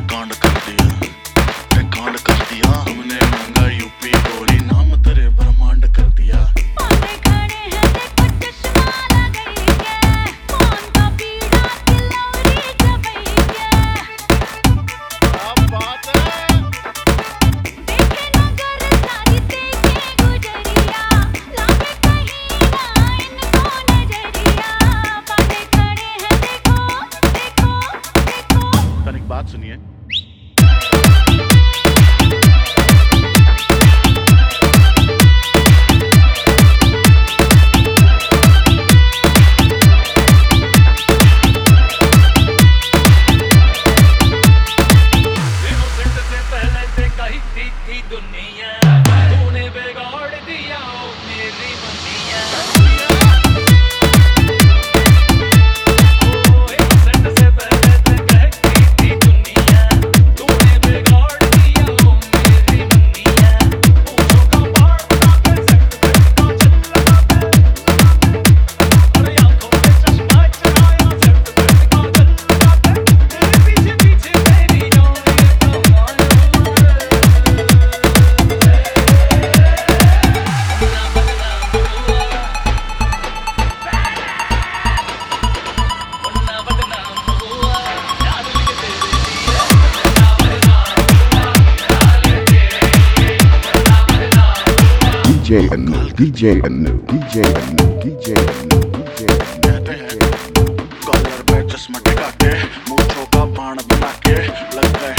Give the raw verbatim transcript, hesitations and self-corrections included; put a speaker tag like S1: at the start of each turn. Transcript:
S1: कांड कर दिया, ते कांड कर दिया। हमने मांगा यूपी गोरी, नाम तेरे ब्रह्मांड कर दिया। बात सुनिए, दुनिया तूने बिगाड़ दिया मेरी दुनिया।
S2: D J Anu, D J Anu, D J Anu, D J Anu, D J Anu।
S1: कहते हैं कॉलर पे चश्मा टिका के, मूंछों का बाण बना के लग गए